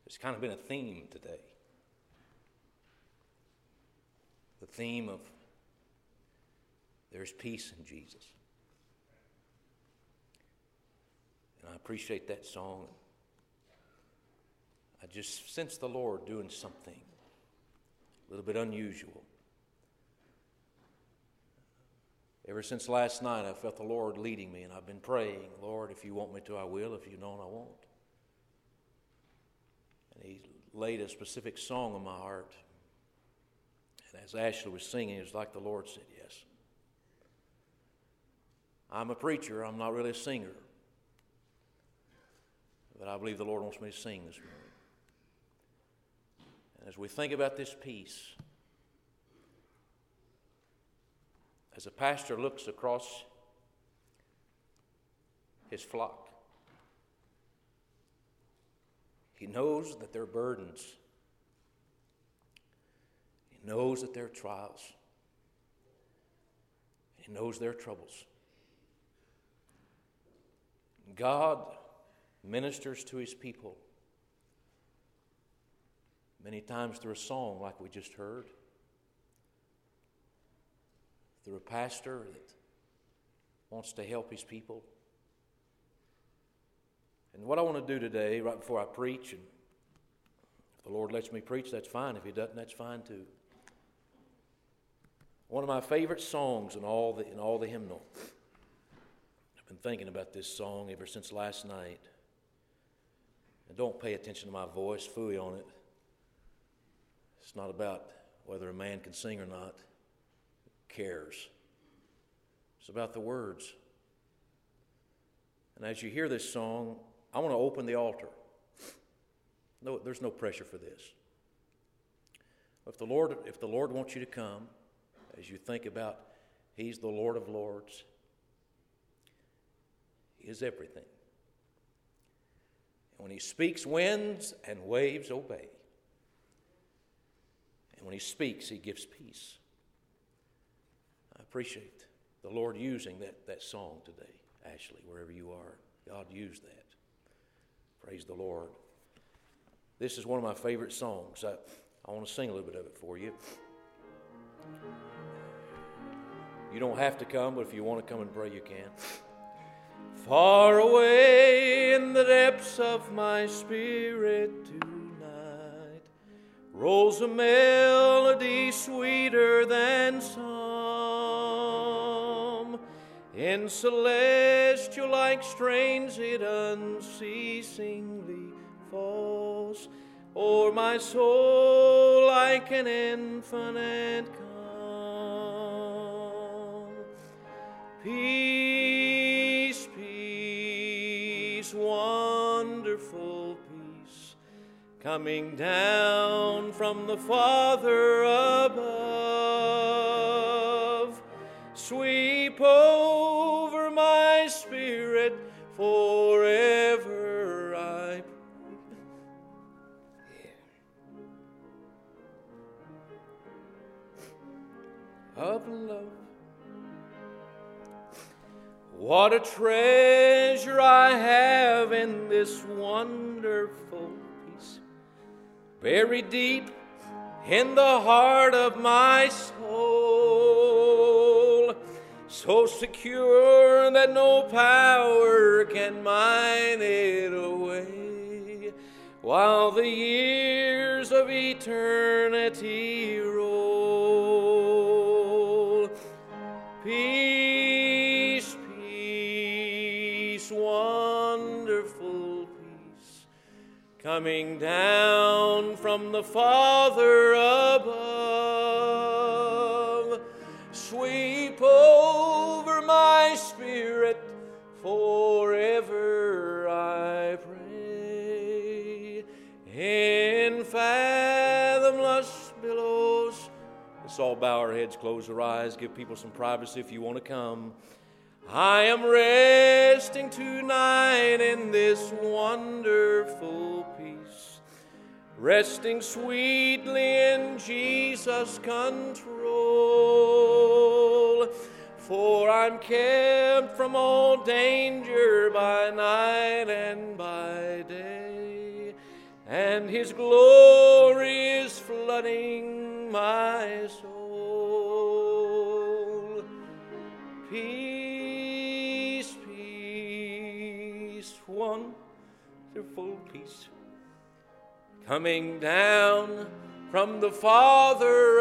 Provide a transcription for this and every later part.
It's kind of been a theme today. The theme of there's peace in Jesus. And I appreciate that song. I just sense the Lord doing something a little bit unusual. Ever since last night, I felt the Lord leading me, and I've been praying, Lord, if you want me to, I will. If you don't, I won't. And He laid a specific song on my heart. And as Ashley was singing, it was like the Lord said, yes. I'm a preacher. I'm not really a singer. But I believe the Lord wants me to sing this morning. And as we think about this peace, as a pastor looks across his flock, he knows that there are burdens. He knows that there are trials. He knows there are troubles. God ministers to His people many times through a song like we just heard, through a pastor that wants to help his people. And what I want to do today, right before I preach, and if the Lord lets me preach, that's fine. If He doesn't, that's fine too. One of my favorite songs in all the hymnal. I've been thinking about this song ever since last night. And don't pay attention to my voice, phooey on it. It's not about whether a man can sing or not. Who cares? It's about the words. And as you hear this song, I want to open the altar. No, there's no pressure for this. If the Lord wants you to come, as you think about He's the Lord of Lords, He is everything. And when He speaks, winds and waves obey. And when He speaks, He gives peace. I appreciate the Lord using that song today, Ashley, wherever you are. God used that. Praise the Lord. This is one of my favorite songs. I want to sing a little bit of it for you. You don't have to come, but if you want to come and pray, you can. Far away in the depths of my spirit tonight rolls a melody sweeter than some. In celestial-like strains it unceasingly falls o'er my soul like an infinite calm. Peace, peace, wonderful peace, coming down from the Father above. Sweep over my spirit forever, I pray. Of love. What a treasure I have in this wonderful peace, buried deep in the heart of my soul, so secure that no power can mine it away, while the years of eternity roll. Peace, peace, wonderful peace, coming down from the Father above. Sweep over my spirit forever, I pray. In fathomless billows. Let's all bow our heads, close our eyes, give people some privacy if you want to come. I am resting tonight in this wonderful peace, resting sweetly in Jesus' control. For I'm kept from all danger by night and by day, and and His glory is flooding my soul. Peace, peace, wonderful peace, coming down from the Father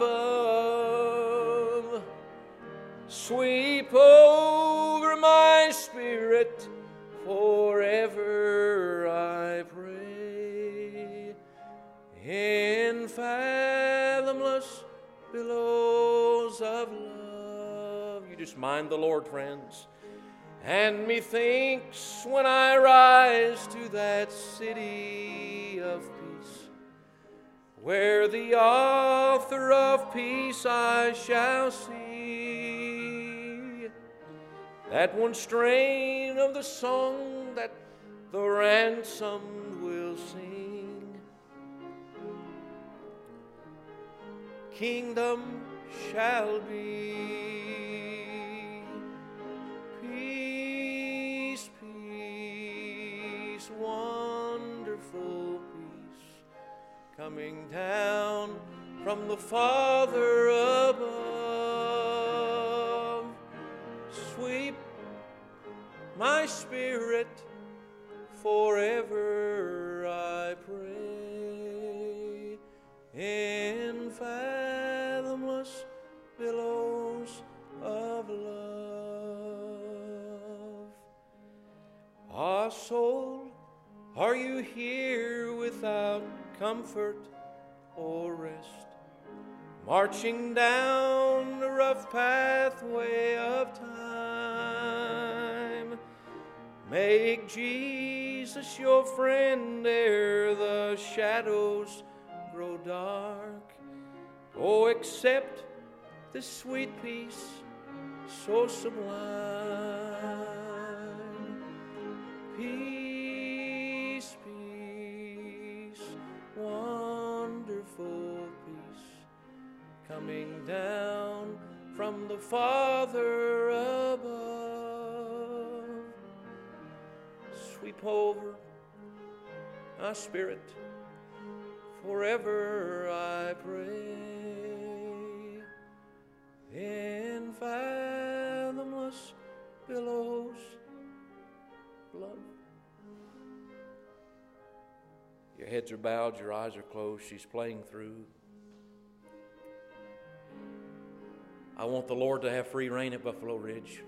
above. Sweep over my spirit forever, I pray. In fathomless billows of love. You just mind the Lord, friends. And methinks when I rise to that city of peace, where the author of peace I shall see, that one strain of the song that the ransomed will sing. Kingdom shall be peace, peace, wonderful peace, coming down from the Father above. Sweep my spirit forever, I pray, in fathomless billows of love. Ah, soul, are you here without comfort or rest, marching down the rough pathway of time? Make Jesus your friend ere the shadows grow dark. Oh, accept this sweet peace so sublime. Peace, peace, wonderful peace, coming down from the Father above. Sweep over my spirit forever, I pray, in fathomless billows of love. Your heads are bowed, your eyes are closed. She's playing through. I want the Lord to have free reign at Buffalo Ridge.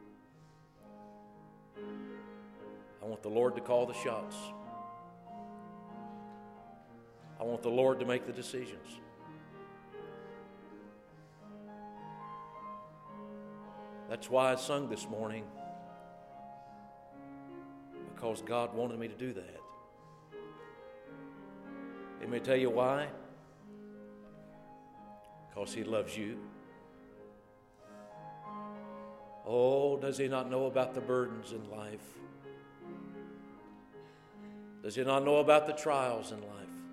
I want the Lord to call the shots. I want the Lord to make the decisions. That's why I sung this morning, because God wanted me to do that. Let me tell you why. Because He loves you. Oh, does He not know about the burdens in life? Does He not know about the trials in life?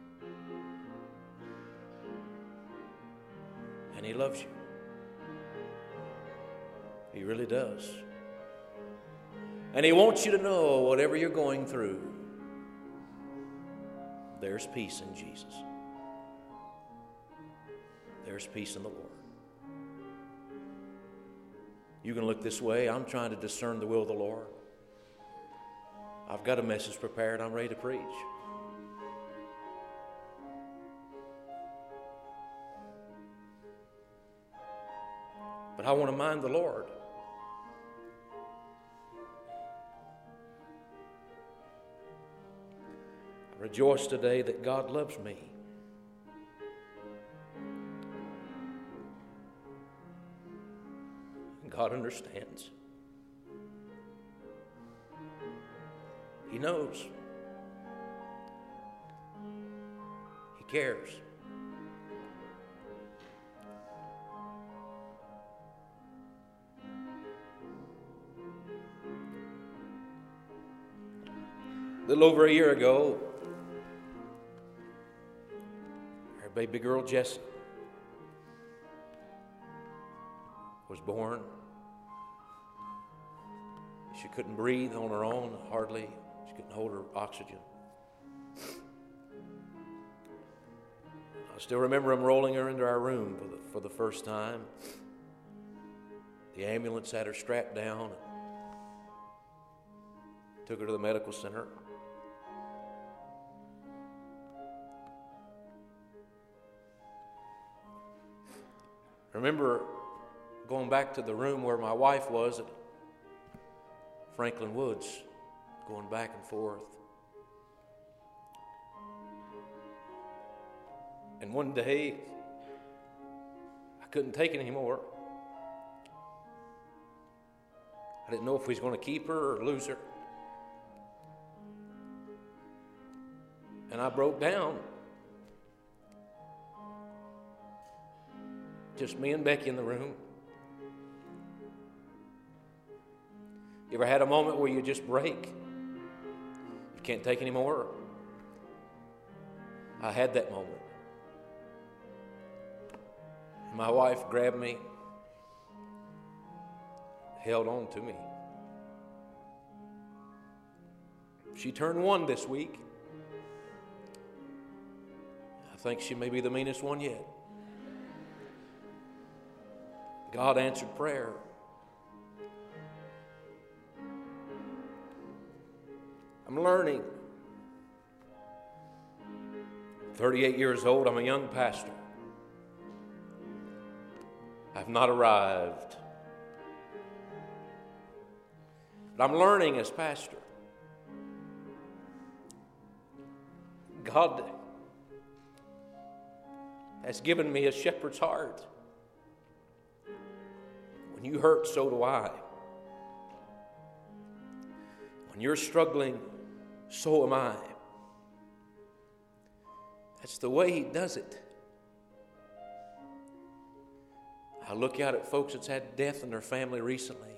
And He loves you. He really does. And He wants you to know, whatever you're going through, there's peace in Jesus. There's peace in the Lord. You can look this way. I'm trying to discern the will of the Lord. I've got a message prepared. I'm ready to preach. But I want to mind the Lord. I rejoice today that God loves me. And God understands. He knows. He cares. A little over a year ago, our baby girl Jessie was born. She couldn't breathe on her own, hardly. She couldn't hold her oxygen. still remember them rolling her into our room for the first time. The ambulance had her strapped down and took her to the medical center. I remember going back to the room where my wife was at Franklin Woods, going back and forth. And one day, I couldn't take it anymore. I didn't know if we was going to keep her or lose her. And I broke down. Just me and Becky in the room. You ever had a moment where you just break? You can't take any more? I had that moment. My wife grabbed me, held on to me. She turned 1 this week. I think she may be the meanest one yet. God answered prayer. I'm learning. 38 years old, I'm a young pastor. I've not arrived. But I'm learning as pastor. God has given me a shepherd's heart. When you hurt, so do I. When you're struggling, so am I. That's the way He does it. I look out at folks that's had death in their family recently,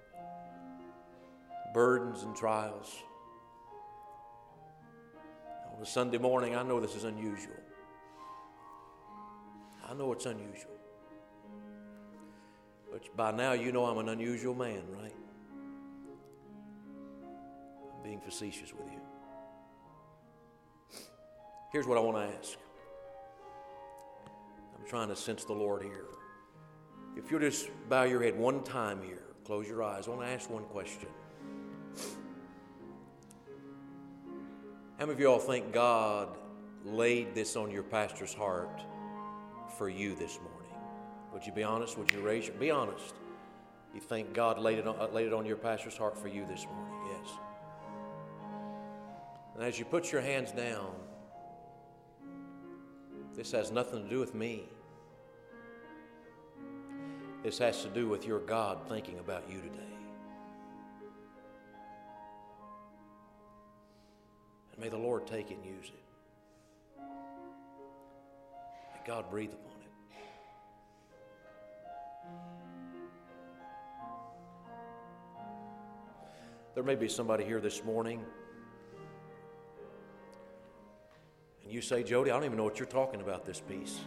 burdens and trials. On a Sunday morning, I know this is unusual. I know it's unusual. But by now, you know I'm an unusual man, right? I'm being facetious with you. Here's what I want to ask. I'm trying to sense the Lord here. If you'll just bow your head one time here, close your eyes. I want to ask one question. How many of y'all think God laid this on your pastor's heart for you this morning? Would you be honest? Would you raise your... Be honest. You think God laid it on your pastor's heart for you this morning? Yes. And as you put your hands down, this has nothing to do with me. This has to do with your God thinking about you today. And may the Lord take it and use it. May God breathe upon it. There may be somebody here this morning, and you say, Jody, I don't even know what you're talking about, this peace.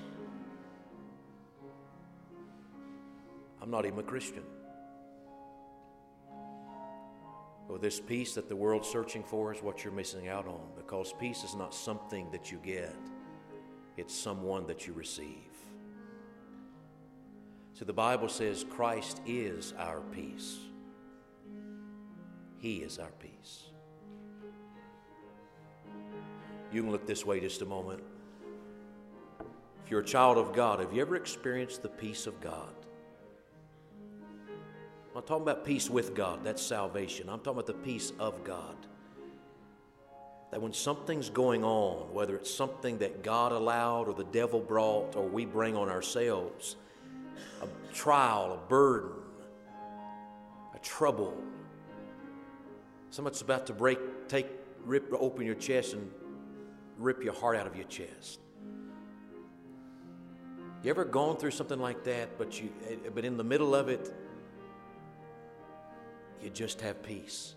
I'm not even a Christian. Well, this peace that the world's searching for is what you're missing out on, because peace is not something that you get. It's someone that you receive. So the Bible says Christ is our peace. He is our peace. You can look this way just a moment. If you're a child of God, have you ever experienced the peace of God? I'm not talking about peace with God. That's salvation. I'm talking about the peace of God. That when something's going on, whether it's something that God allowed or the devil brought or we bring on ourselves, a trial, a burden, a trouble, something that's about to rip open your chest and rip your heart out of your chest. You ever gone through something like that, but in the middle of it, you just have peace?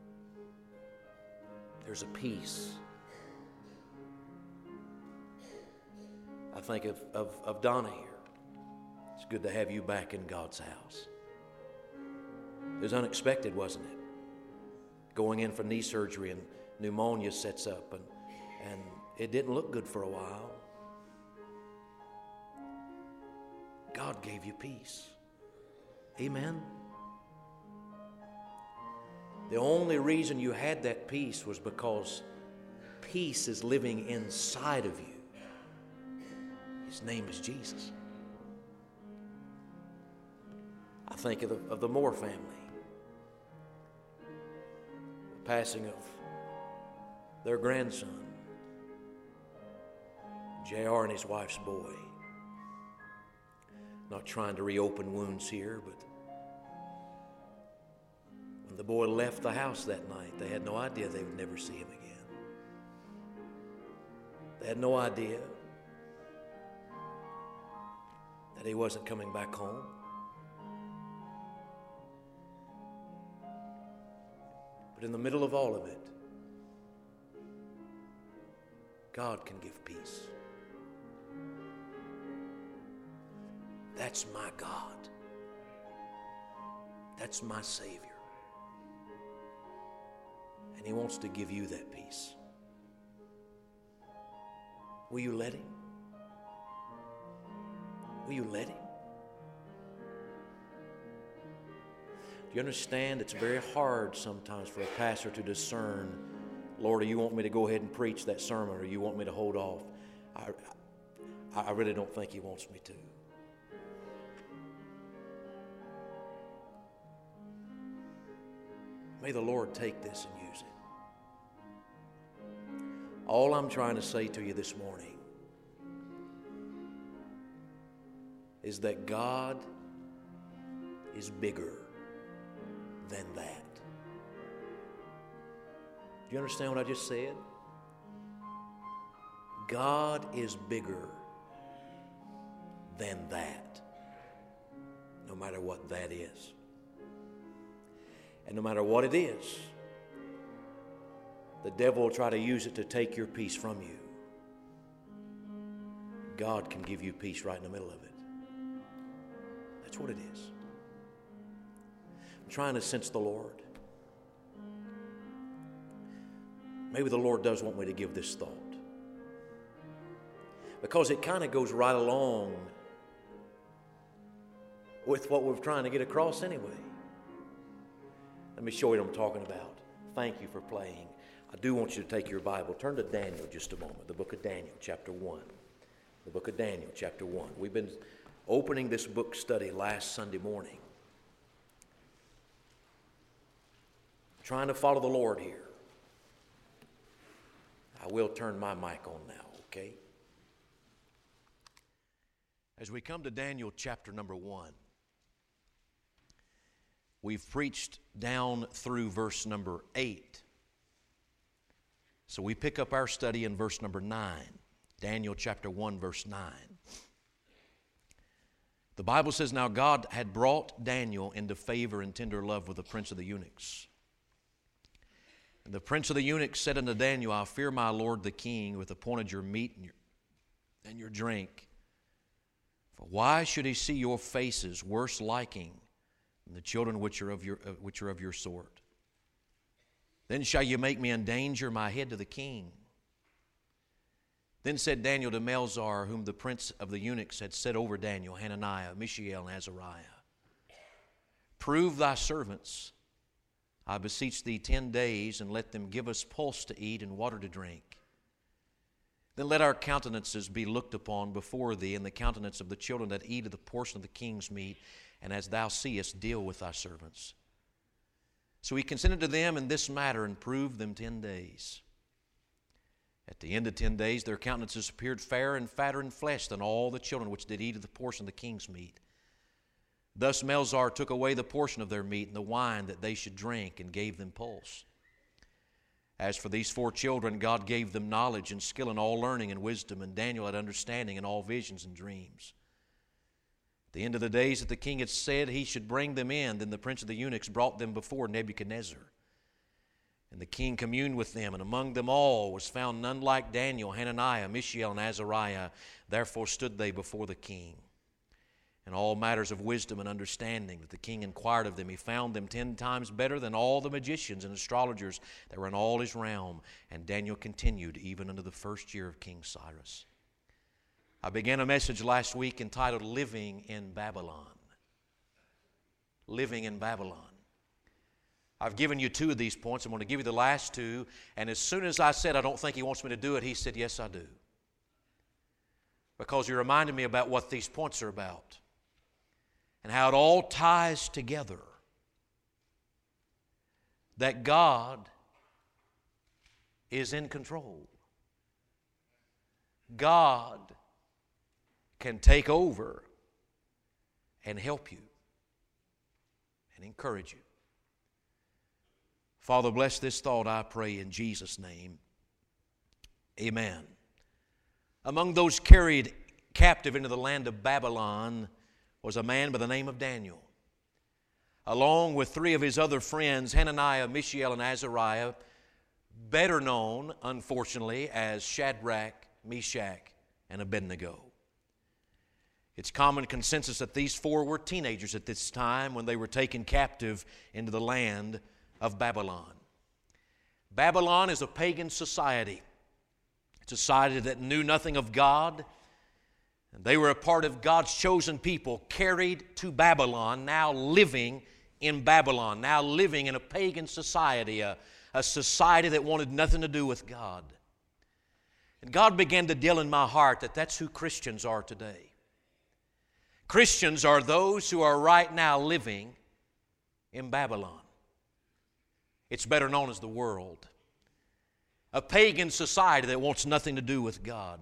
There's a peace. I think of Donna here. It's good to have you back in God's house. It was unexpected, wasn't it? Going in for knee surgery and pneumonia sets up, and it didn't look good for a while. God gave you peace. Amen? The only reason you had that peace was because peace is living inside of you. His name is Jesus. I think of the Moore family. The passing of their grandson, J.R. and his wife's boy. Not trying to reopen wounds here, but when the boy left the house that night, they had no idea they would never see him again. They had no idea that he wasn't coming back home. But in the middle of all of it, God can give peace. That's my God. That's my Savior. And He wants to give you that peace. Will you let Him? Will you let Him? Do you understand? It's very hard sometimes for a pastor to discern, Lord, do you want me to go ahead and preach that sermon, or you want me to hold off? I really don't think He wants me to. May the Lord take this and use it. All I'm trying to say to you this morning is that God is bigger than that. Do you understand what I just said? God is bigger than that, no matter what that is. And no matter what it is, the devil will try to use it to take your peace from you. God can give you peace right in the middle of it. That's what it is. I'm trying to sense the Lord. Maybe the Lord does want me to give this thought, because it kind of goes right along with what we're trying to get across anyway. Let me show you what I'm talking about. Thank you for playing. I do want you to take your Bible. Turn to Daniel just a moment. The book of Daniel, chapter 1. The book of Daniel, chapter 1. We've been opening this book study last Sunday morning. Trying to follow the Lord here. I will turn my mic on now, okay? As we come to Daniel chapter number 1, we've preached down through verse number 8. So we pick up our study in verse number 9. Daniel chapter 1, verse 9. The Bible says, "Now God had brought Daniel into favor and tender love with the prince of the eunuchs. And the prince of the eunuchs said unto Daniel, I fear my lord the king, who hath appointed your meat and your drink. For why should he see your faces worse liking than the children which are of your sort? Then shall you make me endanger my head to the king." Then said Daniel to Melzar, whom the prince of the eunuchs had set over Daniel, Hananiah, Mishael, and Azariah, "Prove thy servants, I beseech thee, 10 days, and let them give us pulse to eat and water to drink. Then let our countenances be looked upon before thee, and the countenance of the children that eat of the portion of the king's meat, and as thou seest, deal with thy servants." So he consented to them in this matter, and proved them 10 days. At the end of 10 days, their countenances appeared fairer and fatter in flesh than all the children which did eat of the portion of the king's meat. Thus Melzar took away the portion of their meat and the wine that they should drink, and gave them pulse. As for these 4 children, God gave them knowledge and skill in all learning and wisdom, and Daniel had understanding in all visions and dreams. At the end of the days that the king had said he should bring them in, then the prince of the eunuchs brought them before Nebuchadnezzar. And the king communed with them, and among them all was found none like Daniel, Hananiah, Mishael, and Azariah. Therefore stood they before the king. In all matters of wisdom and understanding that the king inquired of them, he found them 10 times better than all the magicians and astrologers that were in all his realm. And Daniel continued even unto the first year of King Cyrus. I began a message last week entitled Living in Babylon. Living in Babylon. I've given you 2 of these points. I'm going to give you the last 2. And as soon as I said I don't think he wants me to do it, he said, yes, I do. Because he reminded me about what these points are about and how it all ties together. That God is in control. God can take over and help you and encourage you. Father, bless this thought, I pray, in Jesus' name. Amen. Among those carried captive into the land of Babylon was a man by the name of Daniel. Along with 3 of his other friends, Hananiah, Mishael, and Azariah, better known, unfortunately, as Shadrach, Meshach, and Abednego. It's common consensus that these 4 were teenagers at this time when they were taken captive into the land of Babylon. Babylon is a pagan society. It's a society that knew nothing of God. And they were a part of God's chosen people, carried to Babylon, now living in Babylon, now living in a pagan society, a society that wanted nothing to do with God. And God began to deal in my heart that that's who Christians are today. Christians are those who are right now living in Babylon. It's better known as the world. A pagan society that wants nothing to do with God.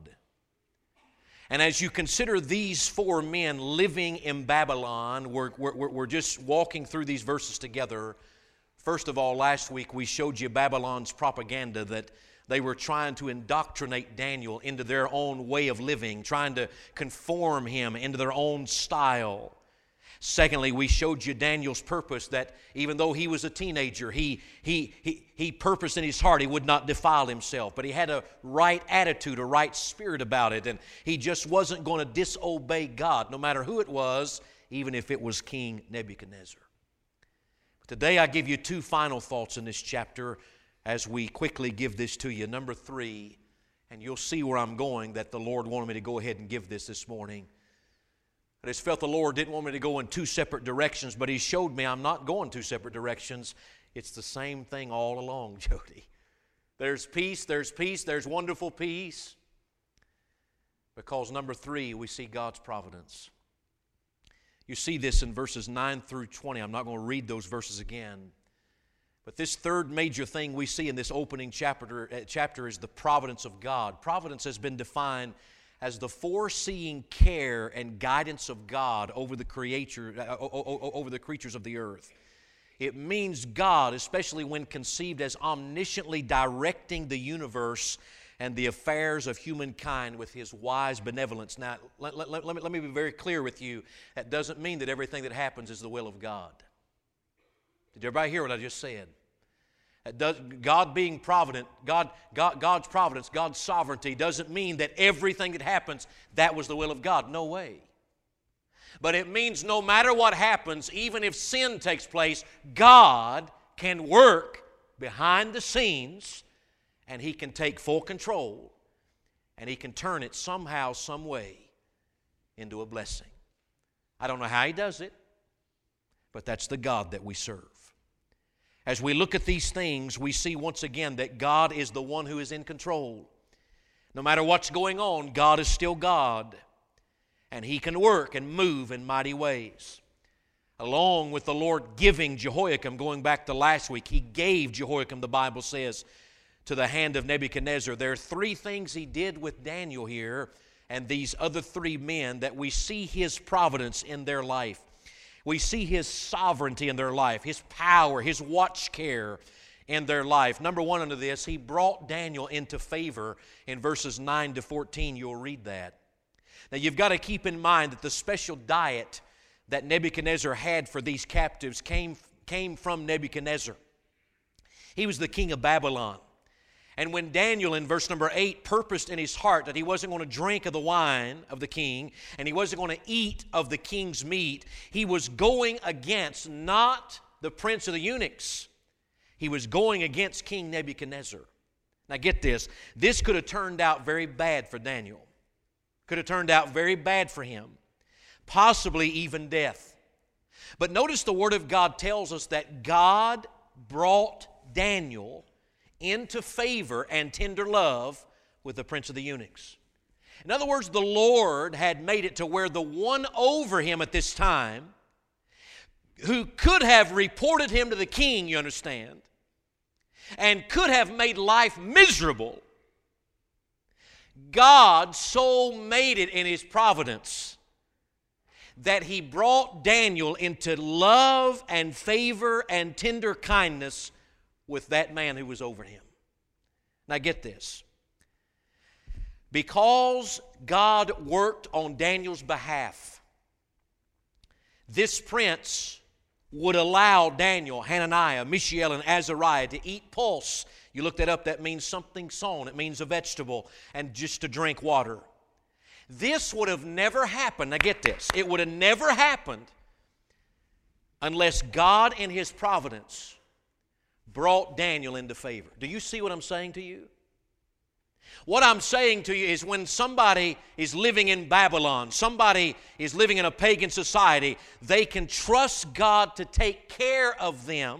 And as you consider these 4 men living in Babylon, we're just walking through these verses together. First of all, last week we showed you Babylon's propaganda that they were trying to indoctrinate Daniel into their own way of living, trying to conform him into their own style. Secondly, we showed you Daniel's purpose, that even though he was a teenager, he purposed in his heart he would not defile himself, but he had a right attitude, a right spirit about it, and he just wasn't going to disobey God, no matter who it was, even if it was King Nebuchadnezzar. Today I give you 2 final thoughts in this chapter as we quickly give this to you. Number 3, and you'll see where I'm going, that the Lord wanted me to go ahead and give this morning. I just felt the Lord didn't want me to go in 2 separate directions, but He showed me I'm not going 2 separate directions. It's the same thing all along, Jody. There's peace, there's wonderful peace. Because number 3, we see God's providence. You see this in verses 9 through 20. I'm not going to read those verses again. But this third major thing we see in this opening chapter is the providence of God. Providence has been defined as the foreseeing care and guidance of God over the creatures of the earth. It means God, especially when conceived as omnisciently directing the universe and the affairs of humankind with His wise benevolence. Now, let me be very clear with you. That doesn't mean that everything that happens is the will of God. Did everybody hear what I just said? God being provident, God's providence, God's sovereignty doesn't mean that everything that happens, that was the will of God. No way. But it means no matter what happens, even if sin takes place, God can work behind the scenes and He can take full control and He can turn it somehow, some way into a blessing. I don't know how He does it, but that's the God that we serve. As we look at these things, we see once again that God is the one who is in control. No matter what's going on, God is still God, and He can work and move in mighty ways. Along with the Lord giving Jehoiakim, going back to last week, He gave Jehoiakim, the Bible says, to the hand of Nebuchadnezzar. There are 3 things He did with Daniel here and these other 3 men that we see His providence in their life. We see His sovereignty in their life, His power, His watch care in their life. Number 1 under this, He brought Daniel into favor. In verses 9 to 14, you'll read that. Now you've got to keep in mind that the special diet that Nebuchadnezzar had for these captives came from Nebuchadnezzar. He was the king of Babylon. And when Daniel, in verse number 8, purposed in his heart that he wasn't going to drink of the wine of the king and he wasn't going to eat of the king's meat, he was going against not the prince of the eunuchs. He was going against King Nebuchadnezzar. Now get this. This could have turned out very bad for Daniel. Could have turned out very bad for him, possibly even death. But notice the Word of God tells us that God brought Daniel into favor and tender love with the prince of the eunuchs. In other words, the Lord had made it to where the one over him at this time, who could have reported him to the king, you understand, and could have made life miserable, God so made it in His providence that He brought Daniel into love and favor and tender kindness with that man who was over him. Now get this. Because God worked on Daniel's behalf, this prince would allow Daniel, Hananiah, Mishael, and Azariah to eat pulse. You look that up, that means something sown. It means a vegetable, and just to drink water. This would have never happened. Now get this. It would have never happened unless God in His providence brought Daniel into favor. Do you see what I'm saying to you? What I'm saying to you is when somebody is living in Babylon, somebody is living in a pagan society, they can trust God to take care of them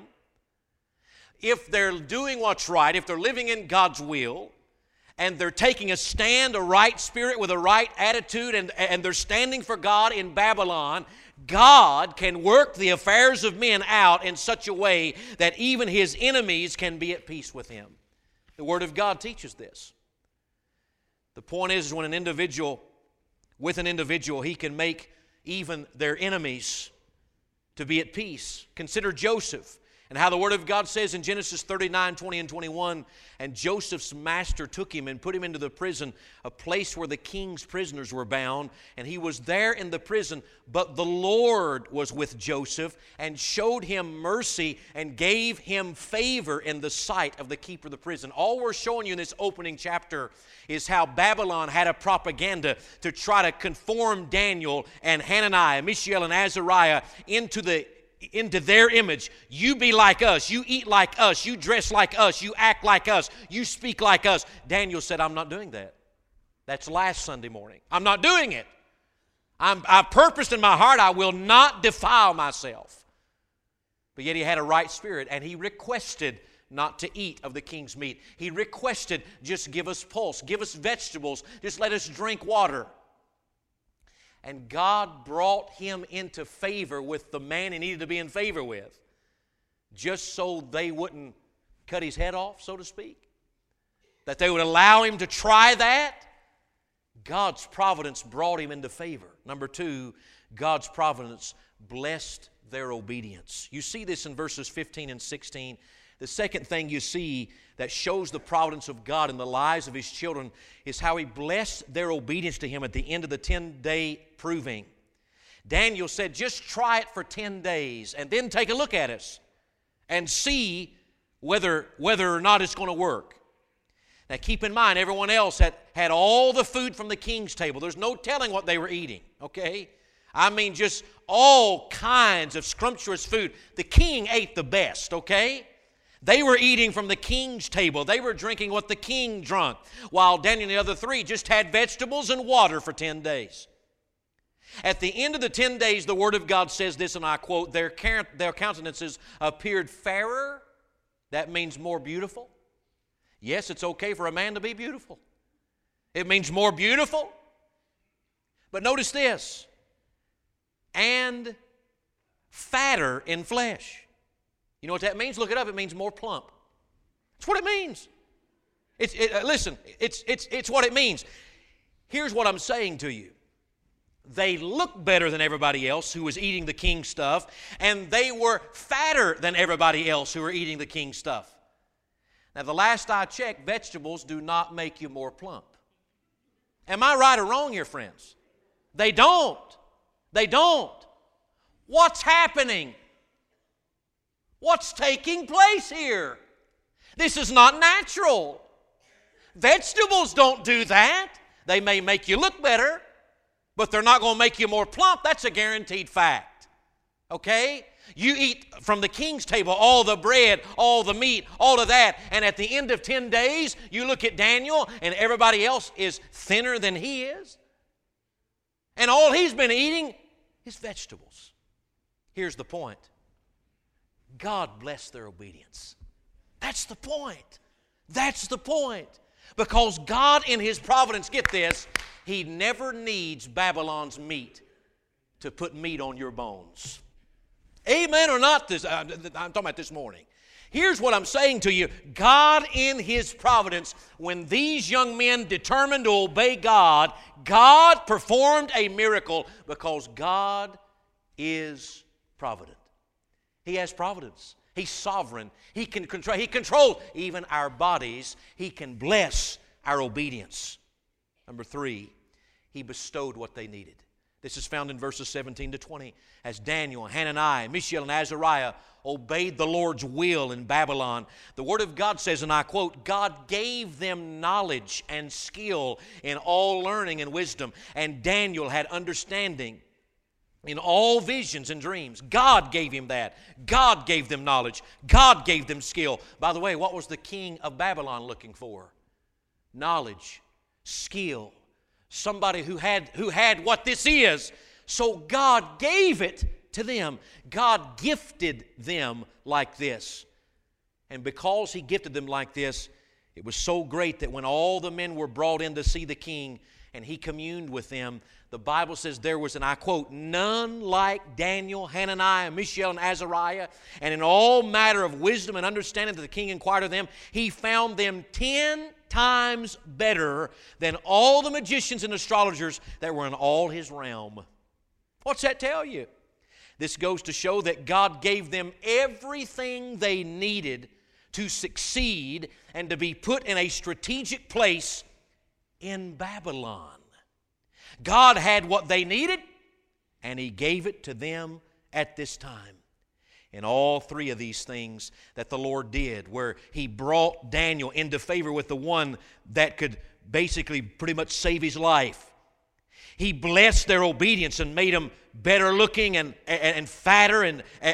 if they're doing what's right, if they're living in God's will, and they're taking a stand, a right spirit with a right attitude, and they're standing for God in Babylon. God can work the affairs of men out in such a way that even His enemies can be at peace with Him. The Word of God teaches this. The point is when an individual, he can make even their enemies to be at peace. Consider Joseph and how the Word of God says in Genesis 39, 20 and 21, and Joseph's master took him and put him into the prison, a place where the king's prisoners were bound, and he was there in the prison, but the Lord was with Joseph and showed him mercy and gave him favor in the sight of the keeper of the prison. All we're showing you in this opening chapter is how Babylon had a propaganda to try to conform Daniel and Hananiah, Mishael, and Azariah into their image. You be like us. You eat like us. You dress like us. You act like us. You speak like us. Daniel said, I'm not doing that. That's last Sunday morning. I'm not doing it. I purposed in my heart I will not defile myself. But yet he had a right spirit, and he requested not to eat of the king's meat. He requested, just give us pulse, give us vegetables, just let us drink water. And God brought him into favor with the man he needed to be in favor with, just so they wouldn't cut his head off, so to speak. That they would allow him to try that. God's providence brought him into favor. Number two, God's providence blessed their obedience. You see this in verses 15 and 16. The second thing you see that shows the providence of God in the lives of His children is how He blessed their obedience to Him at the end of the 10-day proving. Daniel said, just try it for 10 days and then take a look at us and see whether or not it's going to work. Now keep in mind, everyone else had all the food from the king's table. There's no telling what they were eating, okay? I mean, just all kinds of scrumptious food. The king ate the best, okay? They were eating from the king's table. They were drinking what the king drank, while Daniel and the other three just had vegetables and water for 10 days. At the end of the 10 days, the Word of God says this, and I quote, their countenances appeared fairer. That means more beautiful. Yes, it's okay for a man to be beautiful. It means more beautiful. But notice this, and fatter in flesh. You know what that means? Look it up. It means more plump. That's what it means. Listen, it's what it means. Here's what I'm saying to you. They looked better than everybody else who was eating the king's stuff, and they were fatter than everybody else who were eating the king's stuff. Now, the last I checked, vegetables do not make you more plump. Am I right or wrong here, friends? They don't. They don't. What's happening? What's taking place here? This is not natural. Vegetables don't do that. They may make you look better, but they're not going to make you more plump. That's a guaranteed fact. Okay? You eat from the king's table all the bread, all the meat, all of that, and at the end of 10 days, you look at Daniel and everybody else is thinner than he is. And all he's been eating is vegetables. Here's the point. God blessed their obedience. That's the point. That's the point. Because God in His providence, get this, He never needs Babylon's meat to put meat on your bones. Amen or not? I'm talking about this morning. Here's what I'm saying to you. God in His providence, when these young men determined to obey God, God performed a miracle because God is provident. He has providence. He's sovereign. He controls even our bodies. He can bless our obedience. Number 3, He bestowed what they needed. This is found in verses 17 to 20. As Daniel, Hananiah, Mishael, and Azariah obeyed the Lord's will in Babylon, the Word of God says, and I quote, God gave them knowledge and skill in all learning and wisdom, and Daniel had understanding in all visions and dreams. God gave him that. God gave them knowledge. God gave them skill. By the way, what was the king of Babylon looking for? Knowledge, skill. Somebody who had what this is. So God gave it to them. God gifted them like this. And because He gifted them like this, it was so great that when all the men were brought in to see the king and he communed with them, the Bible says there was, and I quote, none like Daniel, Hananiah, Mishael, and Azariah, and in all matter of wisdom and understanding that the king inquired of them, he found them 10 times better than all the magicians and astrologers that were in all his realm. What's that tell you? This goes to show that God gave them everything they needed to succeed and to be put in a strategic place in Babylon. God had what they needed, and He gave it to them at this time. In all 3 of these things that the Lord did, where He brought Daniel into favor with the one that could basically pretty much save his life. He blessed their obedience and made them better looking and fatter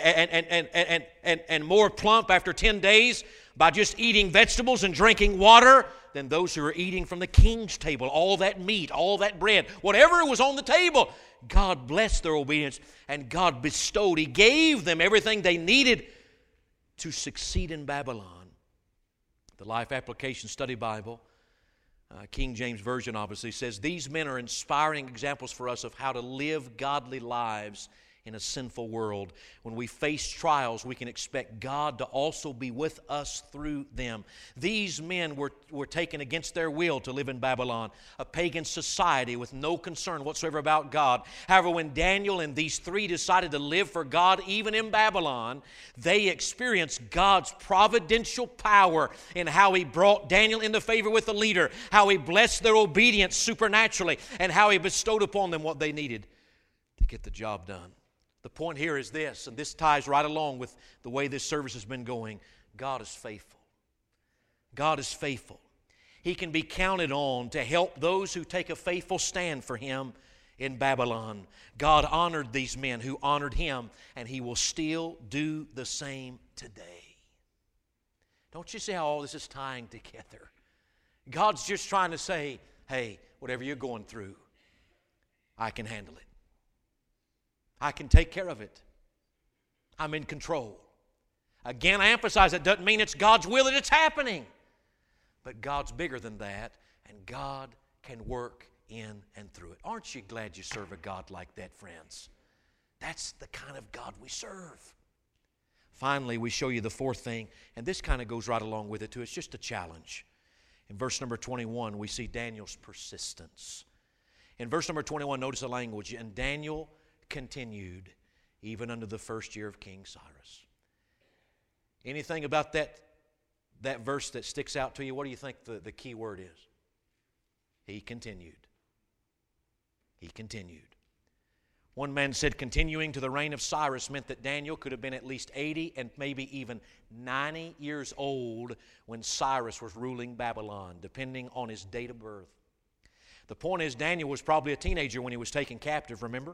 and more plump after 10 days by just eating vegetables and drinking water than those who are eating from the king's table. All that meat, all that bread, whatever was on the table, God blessed their obedience and God bestowed. He gave them everything they needed to succeed in Babylon. The Life Application Study Bible, King James Version obviously, says these men are inspiring examples for us of how to live godly lives in a sinful world. When we face trials, we can expect God to also be with us through them. These men were taken against their will to live in Babylon, a pagan society with no concern whatsoever about God. However, when Daniel and these 3 decided to live for God even in Babylon, they experienced God's providential power in how He brought Daniel into favor with the leader, how He blessed their obedience supernaturally, and how He bestowed upon them what they needed to get the job done. The point here is this, and this ties right along with the way this service has been going. God is faithful. God is faithful. He can be counted on to help those who take a faithful stand for Him in Babylon. God honored these men who honored Him, and He will still do the same today. Don't you see how all this is tying together? God's just trying to say, hey, whatever you're going through, I can handle it. I can take care of it. I'm in control. Again, I emphasize it doesn't mean it's God's will that it's happening. But God's bigger than that, and God can work in and through it. Aren't you glad you serve a God like that, friends? That's the kind of God we serve. Finally, we show you the 4th thing, and this kind of goes right along with it too. It's just a challenge. In verse number 21, we see Daniel's persistence. In verse number 21, notice the language, and Daniel continued even unto the 1st year of King Cyrus. Anything about that verse that sticks out to you? What do you think the key word is? He continued. He continued. One man said continuing to the reign of Cyrus meant that Daniel could have been at least 80 and maybe even 90 years old when Cyrus was ruling Babylon, depending on his date of birth. The point is, Daniel was probably a teenager when he was taken captive, remember?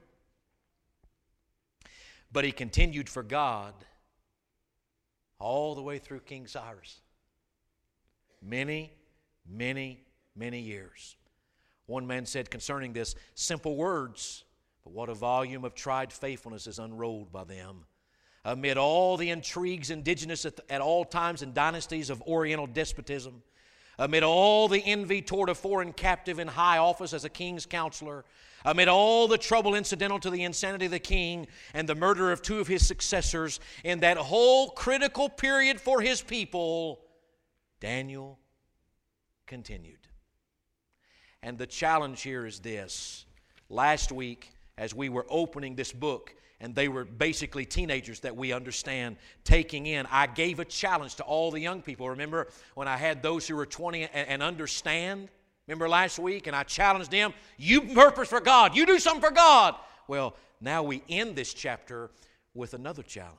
But he continued for God all the way through King Cyrus. Many, many, many years. One man said concerning this, simple words, but what a volume of tried faithfulness is unrolled by them. Amid all the intrigues indigenous at all times and dynasties of Oriental despotism, amid all the envy toward a foreign captive in high office as a king's counselor, amid all the trouble incidental to the insanity of the king and the murder of two of his successors, in that whole critical period for his people, Daniel continued. And the challenge here is this. Last week, as we were opening this book, and they were basically teenagers that we understand taking in, I gave a challenge to all the young people. Remember when I had those who were 20 and understand? Remember last week? And I challenged them, you purpose for God. You do something for God. Well, now we end this chapter with another challenge.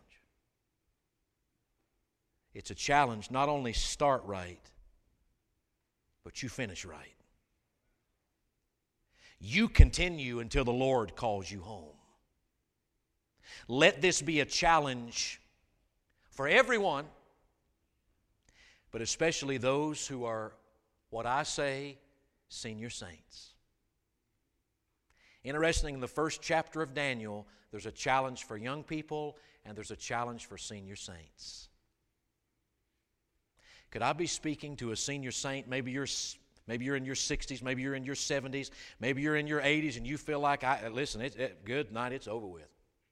It's a challenge, not only start right, but you finish right. You continue until the Lord calls you home. Let this be a challenge for everyone, but especially those who are, what I say, senior saints. Interesting, in the first chapter of Daniel, there's a challenge for young people and there's a challenge for senior saints. Could I be speaking to a senior saint? Maybe you're in your 60s, maybe you're in your 70s, maybe you're in your 80s, and you feel like, listen, good night, it's over with.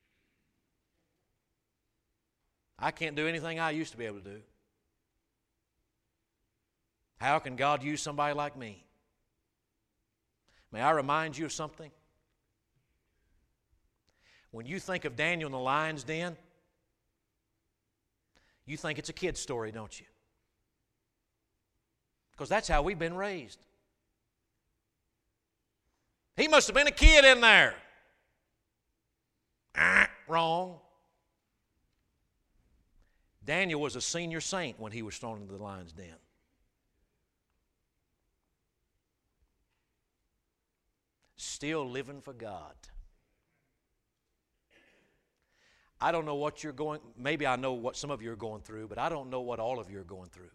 I can't do anything I used to be able to do. How can God use somebody like me? May I remind you of something? When you think of Daniel in the lion's den, you think it's a kid's story, don't you? Because that's how we've been raised. He must have been a kid in there. Wrong. Daniel was a senior saint when he was thrown into the lion's den. Still living for God. I don't know what you're going, maybe I know what some of you are going through, but I don't know what all of you are going through.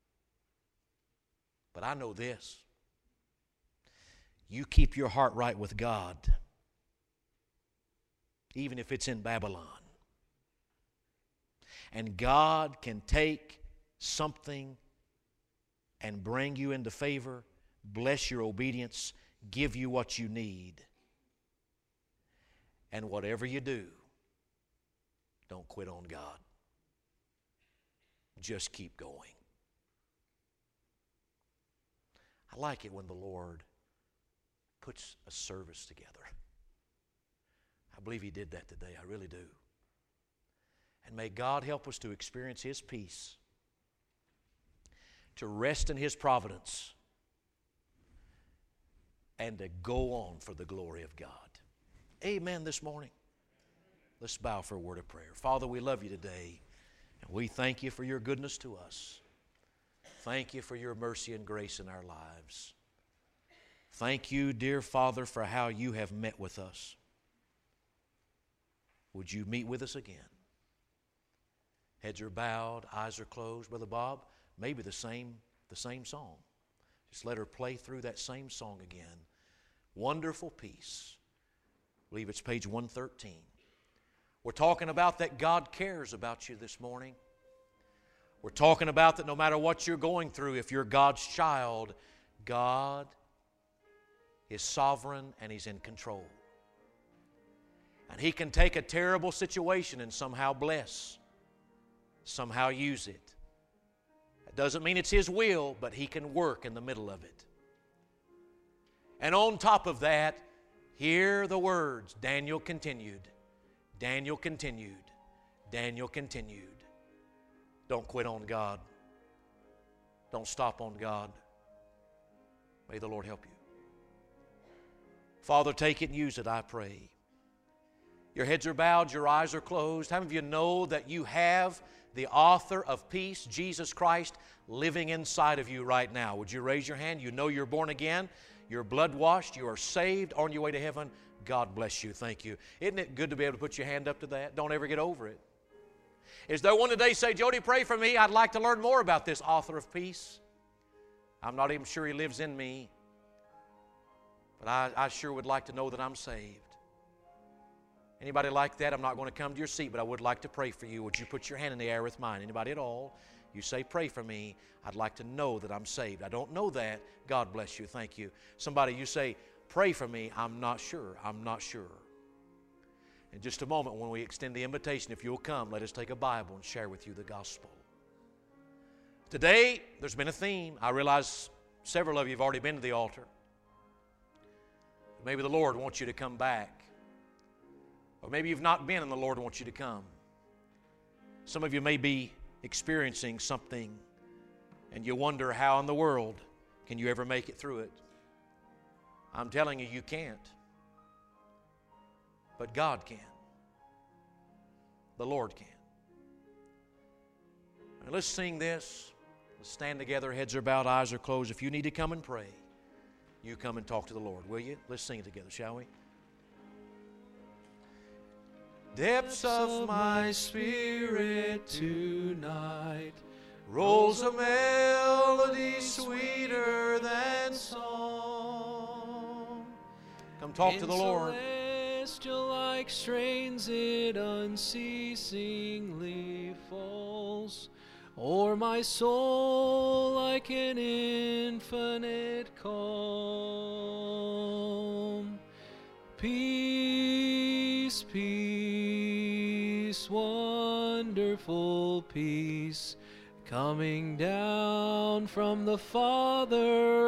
But I know this. You keep your heart right with God, even if it's in Babylon. And God can take something and bring you into favor, bless your obedience, give you what you need. And whatever you do, don't quit on God. Just keep going. I like it when the Lord puts a service together. I believe He did that today. I really do. And may God help us to experience His peace, to rest in His providence, and to go on for the glory of God. Amen this morning. Let's bow for a word of prayer. Father, we love You today, and we thank You for Your goodness to us. Thank You for Your mercy and grace in our lives. Thank You, dear Father, for how You have met with us. Would You meet with us again? Heads are bowed, eyes are closed. Brother Bob, maybe the same song. Just let her play through that same song again. Wonderful Peace. I believe it's page 113. We're talking about that God cares about you this morning. We're talking about that no matter what you're going through, if you're God's child, God is sovereign and He's in control. And He can take a terrible situation and somehow bless, somehow use it. That doesn't mean it's His will, but He can work in the middle of it. And on top of that, hear the words, Daniel continued. Daniel continued. Daniel continued. Don't quit on God. Don't stop on God. May the Lord help you. Father, take it and use it, I pray. Your heads are bowed, your eyes are closed. How many of you know that you have the author of peace, Jesus Christ, living inside of you right now? Would you raise your hand? You know you're born again. You're blood washed. You are saved, on your way to heaven. God bless you. Thank you. Isn't it good to be able to put your hand up to that? Don't ever get over it. Is there one today say, Jody, pray for me. I'd like to learn more about this author of peace. I'm not even sure He lives in me. but I sure would like to know that I'm saved. Anybody like that? I'm not going to come to your seat, but I would like to pray for you. Would you put your hand in the air with mine? Anybody at all? You say, pray for me. I'd like to know that I'm saved. I don't know that. God bless you. Thank you. Somebody, you say, pray for me. I'm not sure. I'm not sure. In just a moment, when we extend the invitation, if you'll come, let us take a Bible and share with you the gospel. Today, there's been a theme. I realize several of you have already been to the altar. Maybe the Lord wants you to come back. Or maybe you've not been and the Lord wants you to come. Some of you may be experiencing something and you wonder how in the world can you ever make it through it. I'm telling you, you can't. But God can. The Lord can. Now let's sing this. Let's stand together, heads are bowed, eyes are closed. If you need to come and pray, you come and talk to the Lord, will you? Let's sing it together, shall we? Depths of my spirit tonight rolls a melody sweeter than song. Come talk to the Lord. Celestial like strains it unceasingly falls o'er my soul like an infinite calm. Peace, peace, wonderful peace, coming down from the Father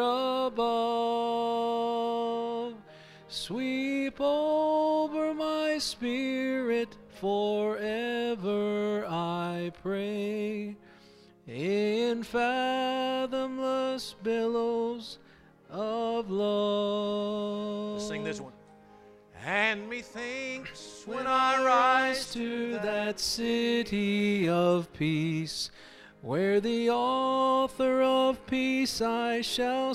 above. Sweep over my spirit forever, I pray, in fathomless billows of love. Let's sing this one. And methinks when I rise to that city of peace, where the author of peace I shall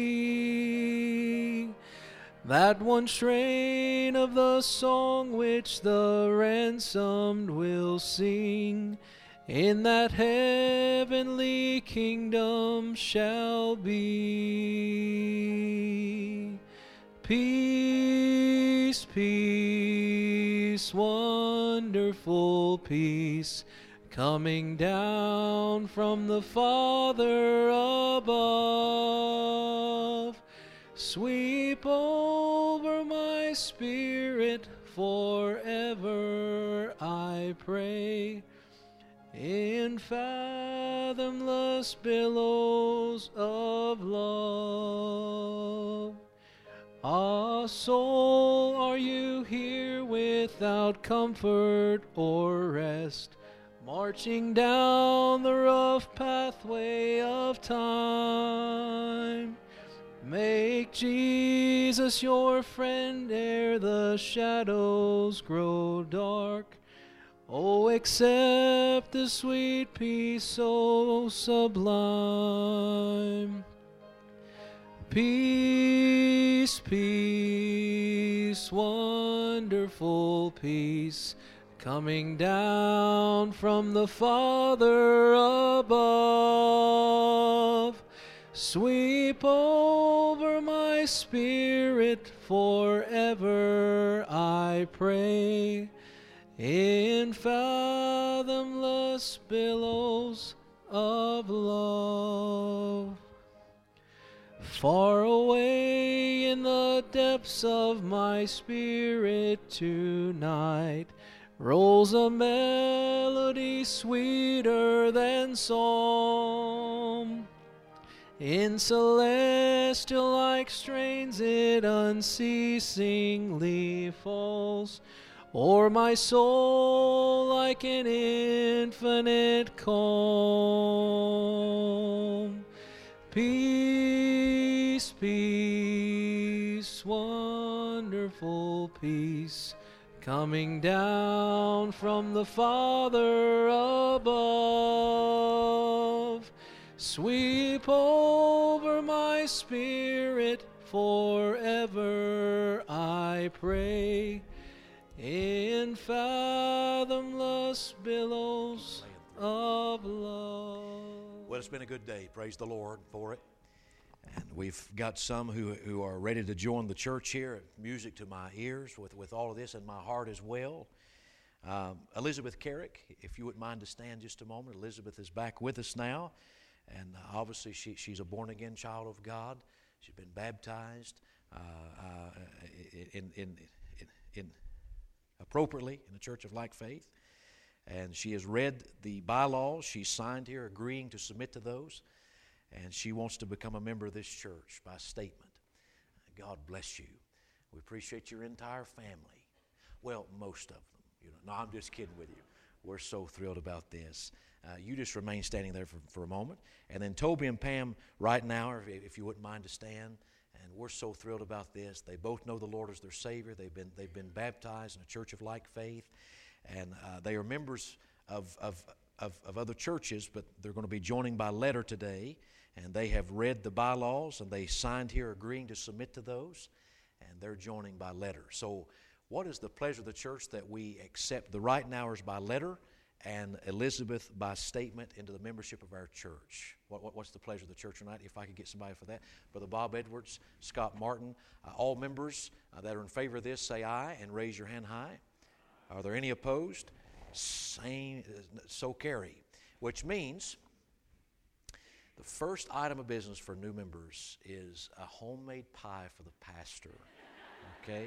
see, that one strain of the song which the ransomed will sing, in that heavenly kingdom shall be. Peace, peace, wonderful peace, coming down from the Father above. Sweep over my spirit forever, I pray, in fathomless billows of love. Ah, soul, are you here without comfort or rest, marching down the rough pathway of time? Make Jesus your friend ere the shadows grow dark. Oh, accept the sweet peace so sublime. Peace, peace, wonderful peace, coming down from the Father above. Sweep over my spirit forever, I pray, in fathomless billows of love. Far away in the depths of my spirit tonight rolls a melody sweeter than song. In celestial like strains it unceasingly falls o'er my soul like an infinite calm. Peace, peace, wonderful peace, coming down from the Father above. Sweep over my spirit forever, I pray, in fathomless billows of love. Well, it's been a good day. Praise the Lord for it. And We've got some who are ready to join the church here. Music to my ears with all of this, and my heart as well. Elizabeth Carrick, if you wouldn't mind to stand just a moment. Elizabeth is back with us now, and obviously she's a born-again child of God. She's been baptized appropriately in the Church of Like Faith, and she has read the bylaws. She's signed here agreeing to submit to those, and she wants to become a member of this church by statement. God bless you. We appreciate your entire family. Well, most of them. No, I'm just kidding with you. We're so thrilled about this. You just remain standing there for a moment. And then Toby and Pam right now, if you wouldn't mind to stand. And we're so thrilled about this. They both know the Lord as their Savior. They've been baptized in a church of like faith. And they are members of other churches, but they're going to be joining by letter today. And they have read the bylaws, and they signed here agreeing to submit to those. And they're joining by letter. So what is the pleasure of the church that we accept the Reitenauers by letter and Elizabeth by statement into the membership of our church? What's the pleasure of the church tonight? If I could get somebody for that. Brother Bob Edwards, Scott Martin, all members that are in favor of this, say aye and raise your hand high. Are there any opposed? Same, so carry. Which means the first item of business for new members is a homemade pie for the pastor. Okay?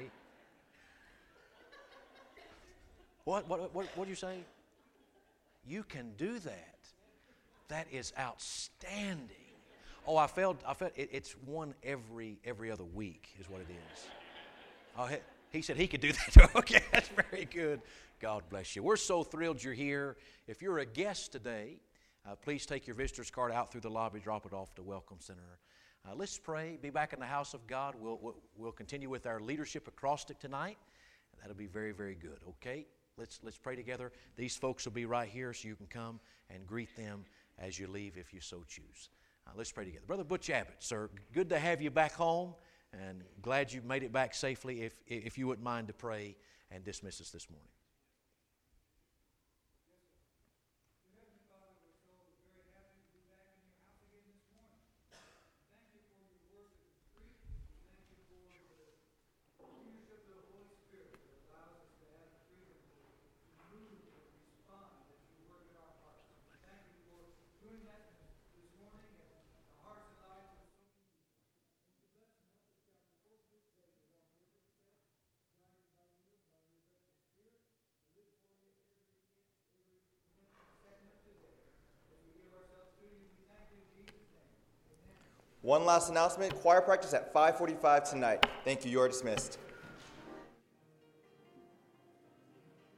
What did you say? You can do that. That is outstanding. Oh, I felt it's one every other week is what it is. Oh, he said he could do that. Okay, that's very good. God bless you. We're so thrilled you're here. If you're a guest today, please take your visitor's card out through the lobby, drop it off to Welcome Center. Let's pray. Be back in the house of God. We'll continue with our leadership acrostic tonight. That'll be very, very good. Okay. Let's pray together. These folks will be right here so you can come and greet them as you leave if you so choose. Let's pray together. Brother Butch Abbott, sir, good to have you back home, and glad you made it back safely. If you wouldn't mind to pray and dismiss us this morning. One last announcement, choir practice at 5:45 tonight. Thank you, you are dismissed.